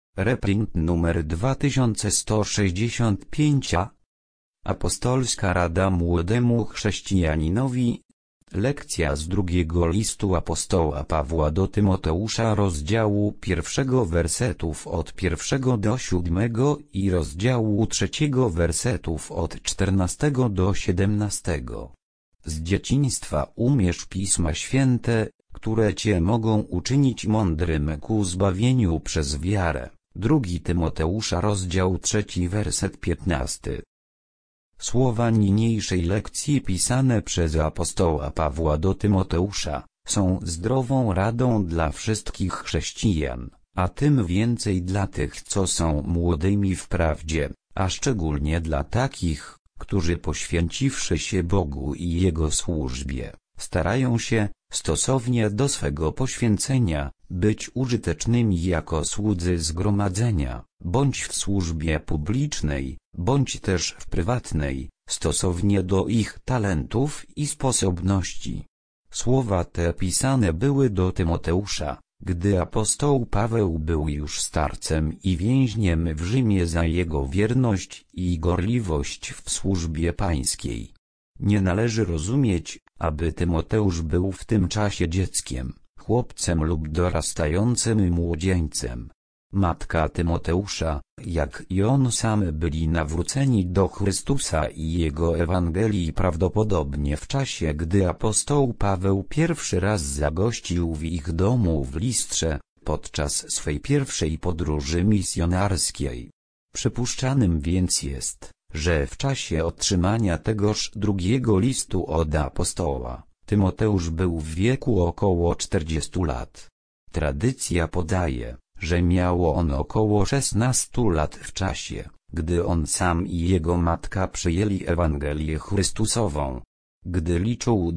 Reprint numer 2165. Apostolska Rada Młodemu Chrześcijaninowi. Lekcja z drugiego listu apostoła Pawła do Tymoteusza, rozdziału 1 wersetów od 1 do 7 i rozdziału 3 wersetów od 14 do 17. Z dzieciństwa umiesz Pisma Święte, które cię mogą uczynić mądrym ku zbawieniu przez wiarę. 2 Tymoteusza, rozdział 3, werset 15. Słowa niniejszej lekcji pisane przez apostoła Pawła do Tymoteusza są zdrową radą dla wszystkich chrześcijan, a tym więcej dla tych, co są młodymi w prawdzie, a szczególnie dla takich, którzy poświęciwszy się Bogu i Jego służbie, starają się, stosownie do swego poświęcenia, być użytecznymi jako słudzy zgromadzenia, bądź w służbie publicznej, bądź też w prywatnej, stosownie do ich talentów i sposobności. Słowa te pisane były do Tymoteusza, gdy apostoł Paweł był już starcem i więźniem w Rzymie za jego wierność i gorliwość w służbie pańskiej. Nie należy rozumieć, aby Tymoteusz był w tym czasie dzieckiem, chłopcem lub dorastającym młodzieńcem. Matka Tymoteusza, jak i on sam, byli nawróceni do Chrystusa i Jego Ewangelii prawdopodobnie w czasie, gdy apostoł Paweł pierwszy raz zagościł w ich domu w Listrze, podczas swej pierwszej podróży misjonarskiej. Przypuszczanym więc jest, że w czasie otrzymania tegoż drugiego listu od apostoła, Tymoteusz był w wieku około 40 lat. Tradycja podaje, że miał on około 16 lat w czasie, gdy on sam i jego matka przyjęli Ewangelię Chrystusową. Gdy liczył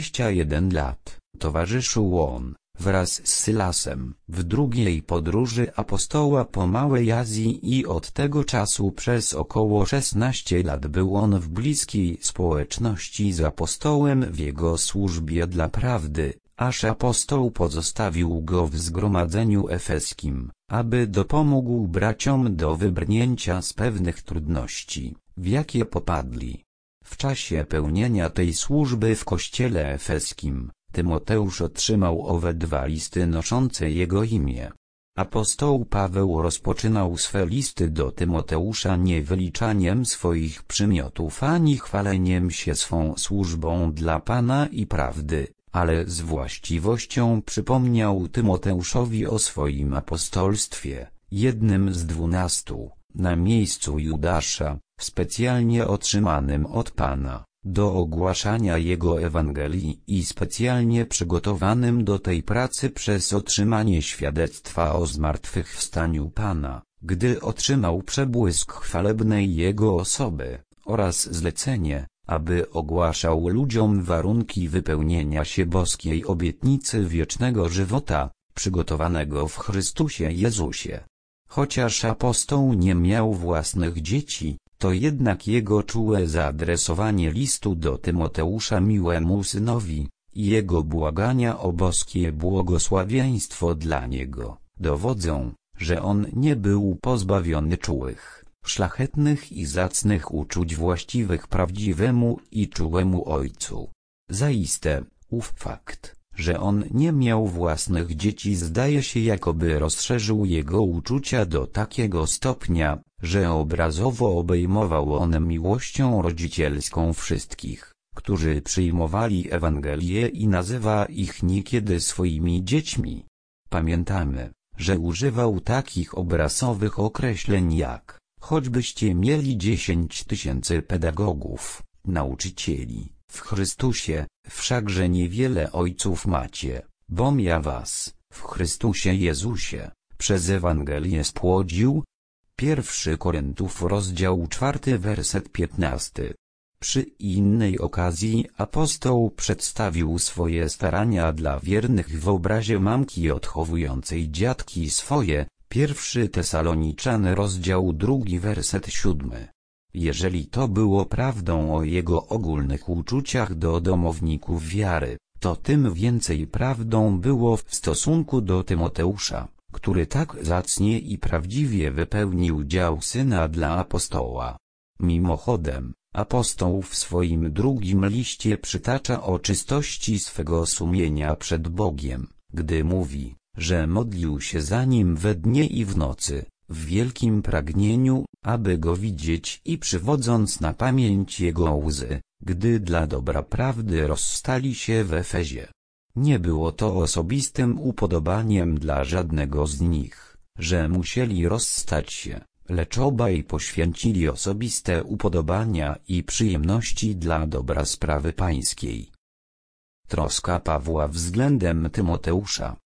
21 lat, towarzyszył on, wraz z Sylasem, w drugiej podróży apostoła po Małej Azji i od tego czasu przez około 16 lat był on w bliskiej społeczności z apostołem w jego służbie dla prawdy, aż apostoł pozostawił go w zgromadzeniu efeskim, aby dopomógł braciom do wybrnięcia z pewnych trudności, w jakie popadli. W czasie pełnienia tej służby w kościele efeskim, Tymoteusz otrzymał owe 2 listy noszące jego imię. Apostoł Paweł rozpoczynał swe listy do Tymoteusza nie wyliczaniem swoich przymiotów ani chwaleniem się swą służbą dla Pana i prawdy, ale z właściwością przypomniał Tymoteuszowi o swoim apostolstwie, jednym z 12, na miejscu Judasza, specjalnie otrzymanym od Pana, do ogłaszania Jego Ewangelii i specjalnie przygotowanym do tej pracy przez otrzymanie świadectwa o zmartwychwstaniu Pana, gdy otrzymał przebłysk chwalebnej Jego osoby, oraz zlecenie, aby ogłaszał ludziom warunki wypełnienia się boskiej obietnicy wiecznego żywota, przygotowanego w Chrystusie Jezusie. Chociaż apostoł nie miał własnych dzieci, to jednak jego czułe zaadresowanie listu do Tymoteusza miłemu synowi i jego błagania o boskie błogosławieństwo dla niego dowodzą, że on nie był pozbawiony czułych, szlachetnych i zacnych uczuć właściwych prawdziwemu i czułemu ojcu. Zaiste, ów fakt, że on nie miał własnych dzieci, zdaje się, jakoby rozszerzył jego uczucia do takiego stopnia, że obrazowo obejmował on miłością rodzicielską wszystkich, którzy przyjmowali Ewangelię, i nazywa ich niekiedy swoimi dziećmi. Pamiętamy, że używał takich obrazowych określeń jak: choćbyście mieli 10 000 pedagogów, nauczycieli, w Chrystusie, wszakże niewiele ojców macie, bom ja was, w Chrystusie Jezusie, przez Ewangelię spłodził. 1 Koryntiów, rozdział 4, werset 15. Przy innej okazji apostoł przedstawił swoje starania dla wiernych w obrazie mamki odchowującej dziatki swoje. 1 Tesaloniczan, rozdział 2, werset 7. Jeżeli to było prawdą o jego ogólnych uczuciach do domowników wiary, to tym więcej prawdą było w stosunku do Tymoteusza, który tak zacnie i prawdziwie wypełnił dział Syna dla apostoła. Mimochodem, apostoł w swoim drugim liście przytacza o czystości swego sumienia przed Bogiem, gdy mówi, że modlił się za Nim we dnie i w nocy, w wielkim pragnieniu, aby Go widzieć i przywodząc na pamięć Jego łzy, gdy dla dobra prawdy rozstali się w Efezie. Nie było to osobistym upodobaniem dla żadnego z nich, że musieli rozstać się, lecz obaj poświęcili osobiste upodobania i przyjemności dla dobra sprawy pańskiej. Troska Pawła względem Tymoteusza.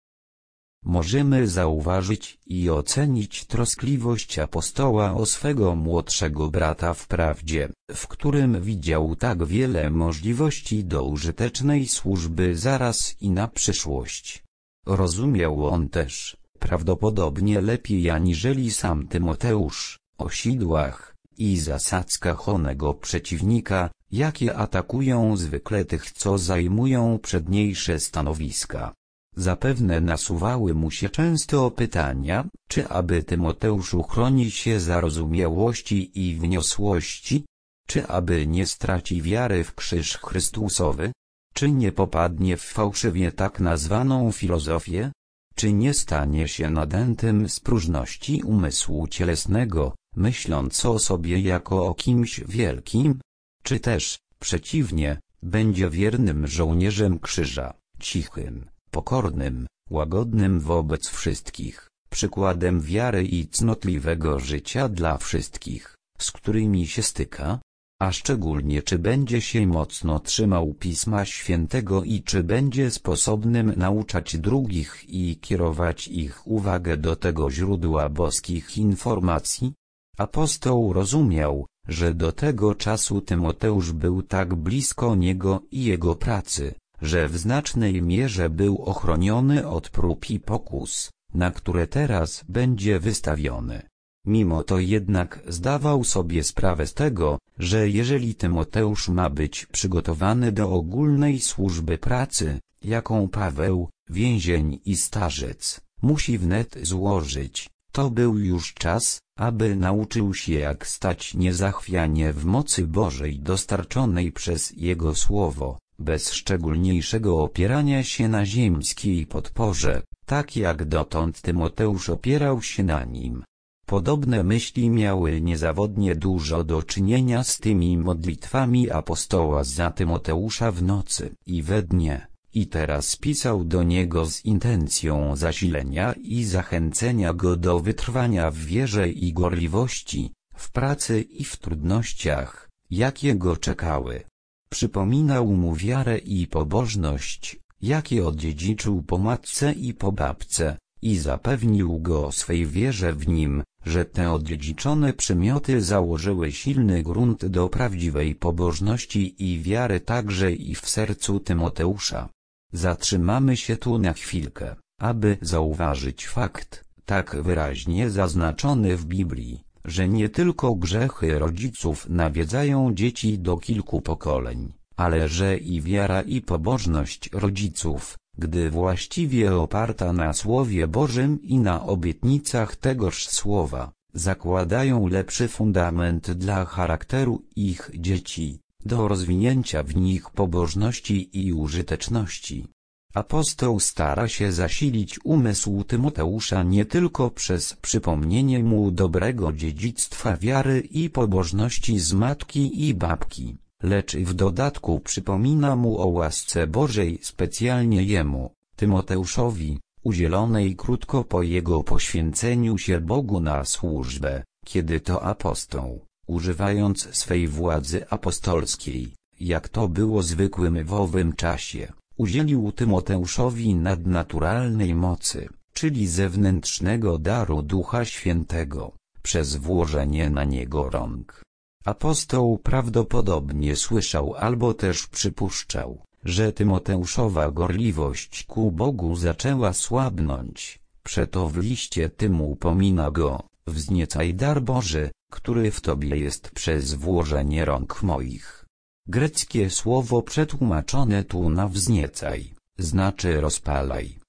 Możemy zauważyć i ocenić troskliwość apostoła o swego młodszego brata wprawdzie, w którym widział tak wiele możliwości do użytecznej służby zaraz i na przyszłość. Rozumiał on też, prawdopodobnie lepiej aniżeli sam Tymoteusz, o sidłach i zasadzkach onego przeciwnika, jakie atakują zwykle tych, co zajmują przedniejsze stanowiska. Zapewne nasuwały mu się często pytania, czy aby Tymoteusz uchroni się zarozumiałości i wniosłości? Czy aby nie straci wiary w krzyż Chrystusowy? Czy nie popadnie w fałszywie tak nazwaną filozofię? Czy nie stanie się nadętym z próżności umysłu cielesnego, myśląc o sobie jako o kimś wielkim? Czy też, przeciwnie, będzie wiernym żołnierzem krzyża, cichym, pokornym, łagodnym wobec wszystkich, przykładem wiary i cnotliwego życia dla wszystkich, z którymi się styka? A szczególnie czy będzie się mocno trzymał Pisma Świętego i czy będzie sposobnym nauczać drugich i kierować ich uwagę do tego źródła boskich informacji? Apostoł rozumiał, że do tego czasu Tymoteusz był tak blisko niego i jego pracy, że w znacznej mierze był ochroniony od prób i pokus, na które teraz będzie wystawiony. Mimo to jednak zdawał sobie sprawę z tego, że jeżeli Tymoteusz ma być przygotowany do ogólnej służby pracy, jaką Paweł, więzień i starzec, musi wnet złożyć, to był już czas, aby nauczył się jak stać niezachwianie w mocy Bożej dostarczonej przez Jego Słowo, bez szczególniejszego opierania się na ziemskiej podporze, tak jak dotąd Tymoteusz opierał się na nim. Podobne myśli miały niezawodnie dużo do czynienia z tymi modlitwami apostoła za Tymoteusza w nocy i we dnie, i teraz pisał do niego z intencją zasilenia i zachęcenia go do wytrwania w wierze i gorliwości, w pracy i w trudnościach, jakie go czekały. Przypominał mu wiarę i pobożność, jakie odziedziczył po matce i po babce, i zapewnił go o swej wierze w nim, że te odziedziczone przymioty założyły silny grunt do prawdziwej pobożności i wiary także i w sercu Tymoteusza. Zatrzymamy się tu na chwilkę, aby zauważyć fakt, tak wyraźnie zaznaczony w Biblii, że nie tylko grzechy rodziców nawiedzają dzieci do kilku pokoleń, ale że i wiara i pobożność rodziców, gdy właściwie oparta na Słowie Bożym i na obietnicach tegoż Słowa, zakładają lepszy fundament dla charakteru ich dzieci, do rozwinięcia w nich pobożności i użyteczności. Apostoł stara się zasilić umysł Tymoteusza nie tylko przez przypomnienie mu dobrego dziedzictwa wiary i pobożności z matki i babki, lecz w dodatku przypomina mu o łasce Bożej specjalnie jemu, Tymoteuszowi, udzielonej krótko po jego poświęceniu się Bogu na służbę, kiedy to apostoł, używając swej władzy apostolskiej, jak to było zwykłym w owym czasie, udzielił Tymoteuszowi nadnaturalnej mocy, czyli zewnętrznego daru Ducha Świętego, przez włożenie na niego rąk. Apostoł prawdopodobnie słyszał albo też przypuszczał, że Tymoteuszowa gorliwość ku Bogu zaczęła słabnąć, przeto w liście tym upomina go: wzniecaj dar Boży, który w Tobie jest przez włożenie rąk moich. Greckie słowo przetłumaczone tu na wzniecaj, znaczy rozpalaj,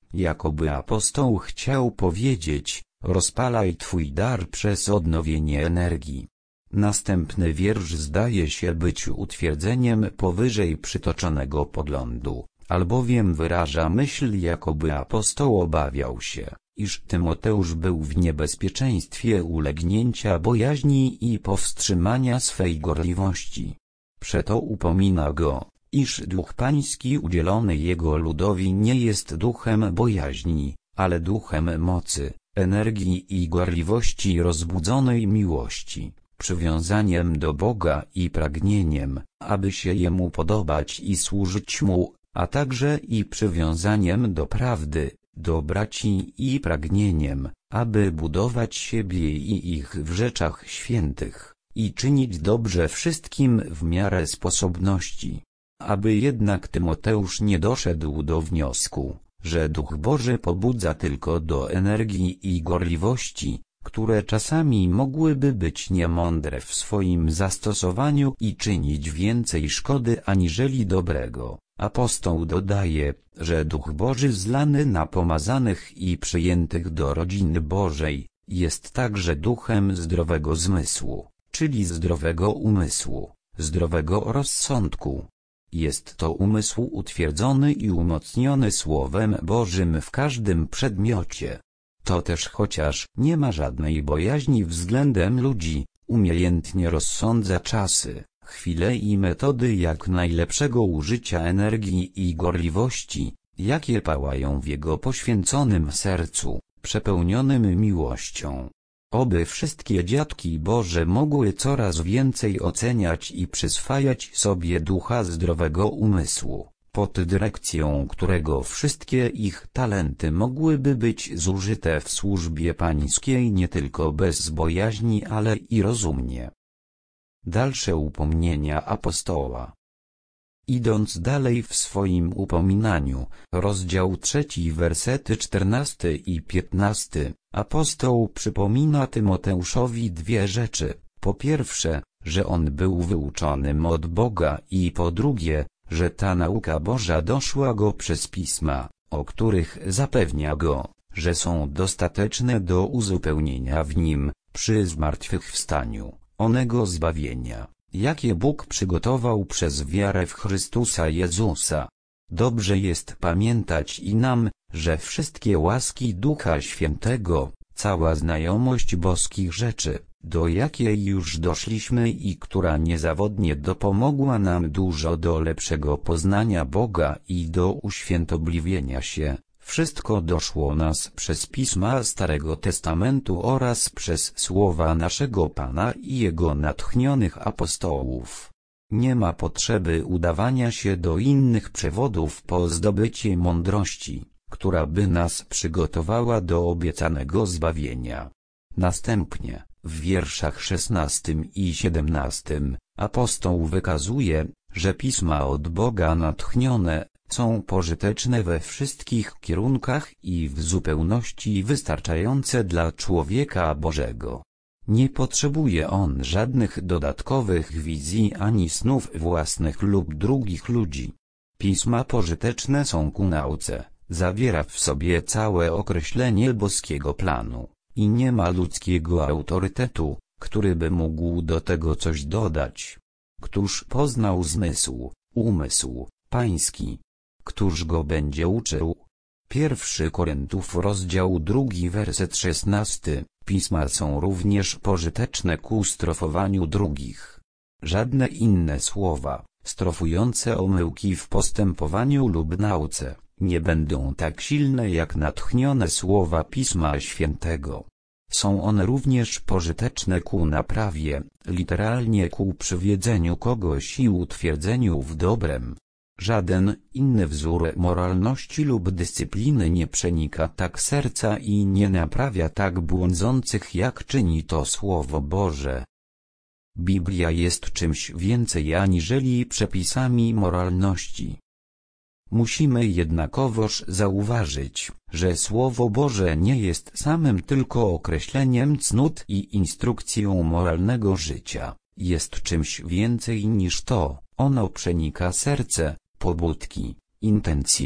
jakoby apostoł chciał powiedzieć: rozpalaj twój dar przez odnowienie energii. Następny wiersz zdaje się być utwierdzeniem powyżej przytoczonego poglądu, albowiem wyraża myśl, jakoby apostoł obawiał się, iż Tymoteusz był w niebezpieczeństwie ulegnięcia bojaźni i powstrzymania swej gorliwości. Przeto upomina go, iż duch pański udzielony jego ludowi nie jest duchem bojaźni, ale duchem mocy, energii i gorliwości rozbudzonej miłości, przywiązaniem do Boga i pragnieniem, aby się Jemu podobać i służyć Mu, a także i przywiązaniem do prawdy, do braci i pragnieniem, aby budować siebie i ich w rzeczach świętych, i czynić dobrze wszystkim w miarę sposobności. Aby jednak Tymoteusz nie doszedł do wniosku, że Duch Boży pobudza tylko do energii i gorliwości, które czasami mogłyby być niemądre w swoim zastosowaniu i czynić więcej szkody aniżeli dobrego. Apostoł dodaje, że Duch Boży zlany na pomazanych i przyjętych do rodziny Bożej, jest także duchem zdrowego zmysłu, czyli zdrowego umysłu, zdrowego rozsądku. Jest to umysł utwierdzony i umocniony Słowem Bożym w każdym przedmiocie. To też chociaż nie ma żadnej bojaźni względem ludzi, umiejętnie rozsądza czasy, chwile i metody jak najlepszego użycia energii i gorliwości, jakie pałają w jego poświęconym sercu, przepełnionym miłością. Oby wszystkie dziatki Boże mogły coraz więcej oceniać i przyswajać sobie ducha zdrowego umysłu, pod dyrekcją którego wszystkie ich talenty mogłyby być zużyte w służbie pańskiej nie tylko bez bojaźni, ale i rozumnie. Dalsze upomnienia apostoła. Idąc dalej w swoim upominaniu, rozdział 3, wersety 14 i 15, apostoł przypomina Tymoteuszowi dwie rzeczy: po pierwsze, że on był wyuczonym od Boga, i po drugie, że ta nauka Boża doszła go przez pisma, o których zapewnia go, że są dostateczne do uzupełnienia w nim, przy zmartwychwstaniu, onego zbawienia, jakie Bóg przygotował przez wiarę w Chrystusa Jezusa. Dobrze jest pamiętać i nam, że wszystkie łaski Ducha Świętego, cała znajomość boskich rzeczy, do jakiej już doszliśmy i która niezawodnie dopomogła nam dużo do lepszego poznania Boga i do uświętobliwienia się, wszystko doszło nas przez pisma Starego Testamentu oraz przez słowa naszego Pana i Jego natchnionych apostołów. Nie ma potrzeby udawania się do innych przewodów po zdobycie mądrości, która by nas przygotowała do obiecanego zbawienia. Następnie, w wierszach 16 i 17, apostoł wykazuje, że pisma od Boga natchnione są pożyteczne we wszystkich kierunkach i w zupełności wystarczające dla człowieka Bożego. Nie potrzebuje on żadnych dodatkowych wizji ani snów własnych lub drugich ludzi. Pisma pożyteczne są ku nauce, zawiera w sobie całe określenie boskiego planu, i nie ma ludzkiego autorytetu, który by mógł do tego coś dodać. Któż poznał umysł pański? Któż go będzie uczył? 1 Koryntiów rozdział 2 werset 16. Pisma są również pożyteczne ku strofowaniu drugich. Żadne inne słowa, strofujące omyłki w postępowaniu lub nauce, nie będą tak silne jak natchnione słowa Pisma Świętego. Są one również pożyteczne ku naprawie, literalnie ku przywiedzeniu kogoś i utwierdzeniu w dobrem. Żaden inny wzór moralności lub dyscypliny nie przenika tak serca i nie naprawia tak błądzących, jak czyni to Słowo Boże. Biblia jest czymś więcej aniżeli przepisami moralności. Musimy jednakowoż zauważyć, że Słowo Boże nie jest samym tylko określeniem cnót i instrukcją moralnego życia, jest czymś więcej niż to. Ono przenika serce, pobudki, intencje,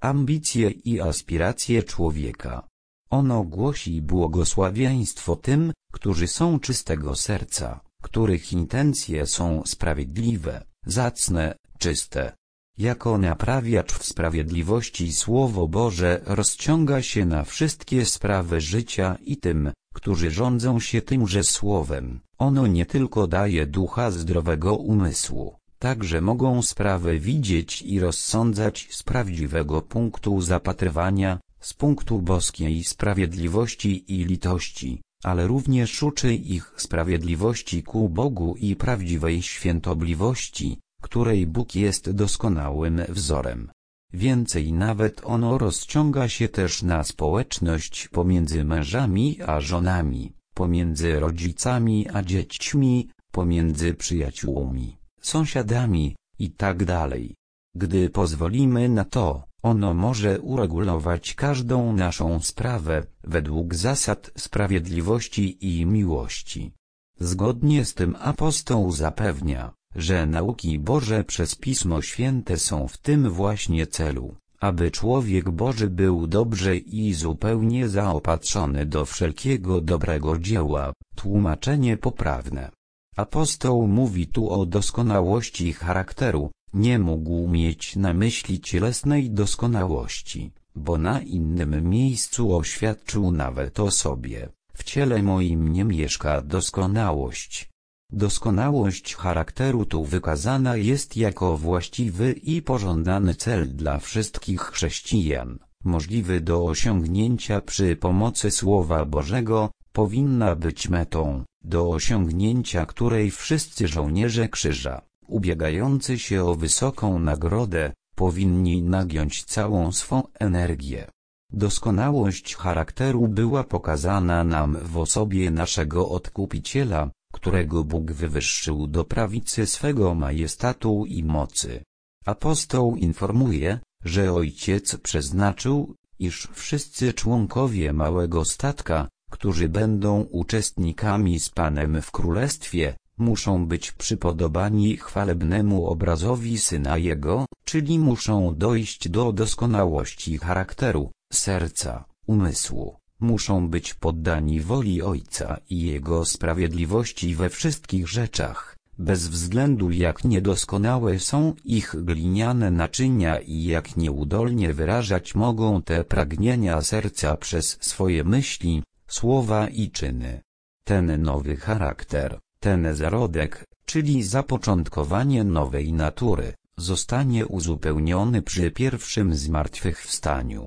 ambicje i aspiracje człowieka. Ono głosi błogosławieństwo tym, którzy są czystego serca, których intencje są sprawiedliwe, zacne, czyste. Jako naprawiacz w sprawiedliwości Słowo Boże rozciąga się na wszystkie sprawy życia i tym, którzy rządzą się tymże Słowem, ono nie tylko daje ducha zdrowego umysłu, także mogą sprawę widzieć i rozsądzać z prawdziwego punktu zapatrywania, z punktu boskiej sprawiedliwości i litości, ale również uczy ich sprawiedliwości ku Bogu i prawdziwej świętobliwości, której Bóg jest doskonałym wzorem. Więcej, nawet ono rozciąga się też na społeczność pomiędzy mężami a żonami, pomiędzy rodzicami a dziećmi, pomiędzy przyjaciółmi, sąsiadami itd. Gdy pozwolimy na to, ono może uregulować każdą naszą sprawę według zasad sprawiedliwości i miłości. Zgodnie z tym apostoł zapewnia, że nauki Boże przez Pismo Święte są w tym właśnie celu, aby człowiek Boży był dobrze i zupełnie zaopatrzony do wszelkiego dobrego dzieła. Tłumaczenie poprawne. Apostoł mówi tu o doskonałości charakteru, nie mógł mieć na myśli cielesnej doskonałości, bo na innym miejscu oświadczył nawet o sobie: w ciele moim nie mieszka doskonałość. Doskonałość charakteru tu wykazana jest jako właściwy i pożądany cel dla wszystkich chrześcijan, możliwy do osiągnięcia przy pomocy Słowa Bożego, powinna być metą, do osiągnięcia której wszyscy żołnierze krzyża, ubiegający się o wysoką nagrodę, powinni nagiąć całą swą energię. Doskonałość charakteru była pokazana nam w osobie naszego Odkupiciela, którego Bóg wywyższył do prawicy swego majestatu i mocy. Apostoł informuje, że Ojciec przeznaczył, iż wszyscy członkowie małego statka, którzy będą uczestnikami z Panem w Królestwie, muszą być przypodobani chwalebnemu obrazowi Syna Jego, czyli muszą dojść do doskonałości charakteru, serca, umysłu. Muszą być poddani woli Ojca i Jego sprawiedliwości we wszystkich rzeczach, bez względu jak niedoskonałe są ich gliniane naczynia i jak nieudolnie wyrażać mogą te pragnienia serca przez swoje myśli, słowa i czyny. Ten nowy charakter, ten zarodek, czyli zapoczątkowanie nowej natury, zostanie uzupełniony przy pierwszym zmartwychwstaniu.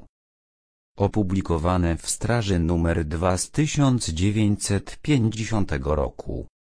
Opublikowane w Straży nr 2 z 1950 roku.